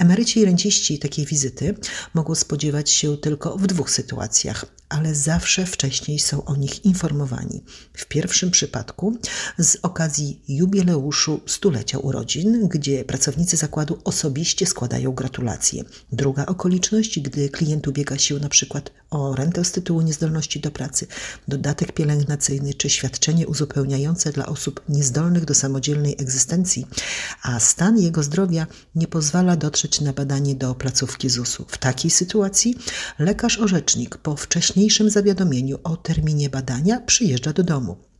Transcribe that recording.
Emeryci i renciści takiej wizyty mogą spodziewać się tylko w 2 sytuacjach, ale zawsze wcześniej są o nich informowani. W pierwszym przypadku z okazji jubileuszu 100-lecia urodzin, gdzie pracownicy zakładu osobiście składają gratulacje. Druga okoliczność, gdy klient ubiega się na przykład o rentę z tytułu niezdolności do pracy, dodatek pielęgnacyjny czy świadczenie uzupełniające dla osób niezdolnych do samodzielnej egzystencji, a stan jego zdrowia nie pozwala dotrzeć na badanie do placówki ZUS-u. W takiej sytuacji lekarz orzecznik po wcześniejszym zawiadomieniu o terminie badania przyjeżdża do domu.